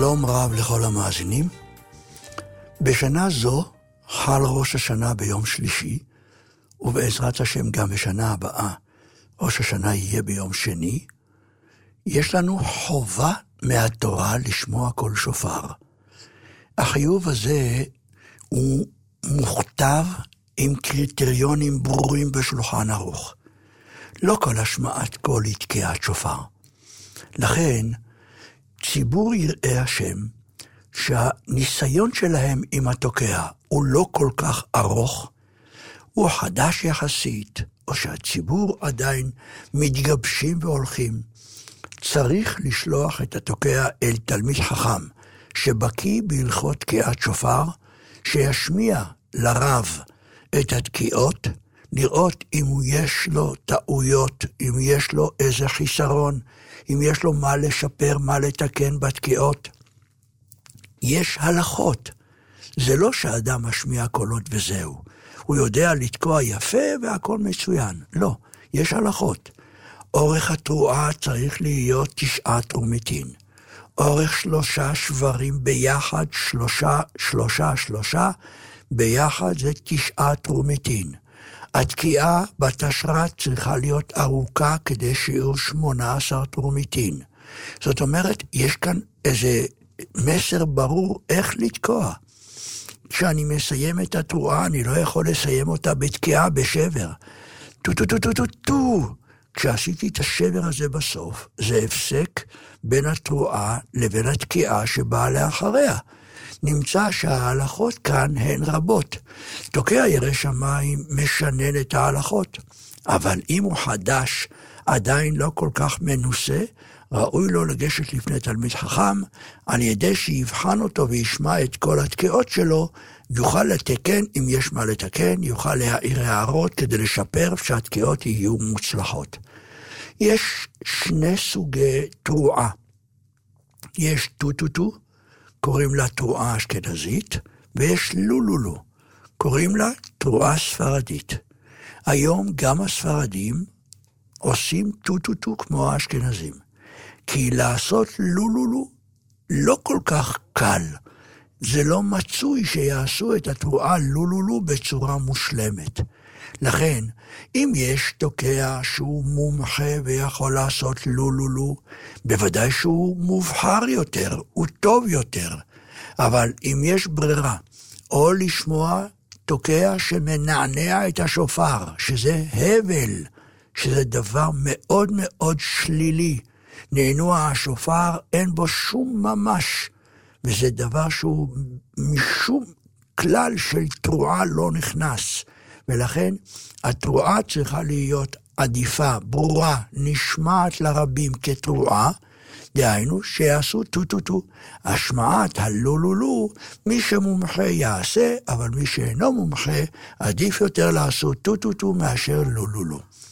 שלום רב לכל המאזינים. בשנה זו חל ראש השנה ביום שלישי, ובעזרת השם גם בשנה הבאה ראש השנה יהיה ביום שני. יש לנו חובה מהתורה לשמוע כל שופר. החיוב הזה הוא מוכתב עם קריטריונים ברורים בשולחן ערוך. לא כל השמעת קול היא תקיעת שופר. לכן ציבור יראי השם שהניסיון שלהם עם התוקע הוא לא כל כך ארוך, הוא חדש יחסית, או שהציבור עדיין מתגבשים והולכים, צריך לשלוח את התוקע אל תלמיד חכם שבקיא בהלכות תקיעת שופר, שישמיע לרב את התקיעות, לראות אם יש לו טעויות, אם יש לו איזה חיסרון, אם יש לו מה לשפר, מה לתקן בתקיעות. יש הלכות. זה לא שאדם משמיע קולות וזהו. הוא יודע לתקוע יפה והכל מצוין. לא, יש הלכות. אורך התרועה צריך להיות 9 תרומיתין. אורך 3 שברים ביחד, 3 ביחד זה 9 תרומיתין. התקיעה בתשרת צריכה להיות ארוכה כדי שיהיו 18 תרומיתין. זאת אומרת, יש כאן איזה מסר ברור איך לתקוע. כשאני מסיים את התרועה, אני לא יכול לסיים אותה בתקיעה בשבר. טו. כשעשיתי את השבר הזה בסוף, זה הפסק בין התרועה לבין התקיעה שבאה לאחריה. נמצא שההלכות כאן הן רבות. תוקע ירא שמיים משנן את ההלכות, אבל אם הוא חדש, עדיין לא כל כך מנוסה, ראוי לו לגשת לפני תלמיד חכם, על ידי שיבחן אותו וישמע את כל התקיעות שלו, יוכל לתקן אם יש מה לתקן, יוכל להעיר הערות כדי לשפר שהתקיעות יהיו מוצלחות. יש 2 סוגי תרועה. יש טו-טו-טו, קוראים לה תרועה אשכנזית, ויש לולולו, קוראים לה תרועה ספרדית. היום גם הספרדים עושים טו-טו-טו כמו האשכנזים, כי לעשות לולולו לא כל כך קל. זה לא מצוי שיעשו את התרועה לולולו בצורה מושלמת. לכן, אם יש תוקע שהוא מומחה ויכול לעשות לולולו, בוודאי שהוא מובחר יותר, הוא טוב יותר. אבל אם יש ברירה, או לשמוע תוקע שמנענע את השופר, שזה הבל, שזה דבר מאוד מאוד שלילי, נענוע השופר אין בו שום ממש, וזה דבר שהוא משום כלל של תרועה לא נכנס. ולכן התרועה צריכה להיות עדיפה, ברורה, נשמעת לרבים כתרועה, דהיינו שיעשו טו-טו-טו. השמעת הלולולו, מי שמומחה יעשה, אבל מי שאינו מומחה, עדיף יותר לעשות טו-טו-טו מאשר לולולו.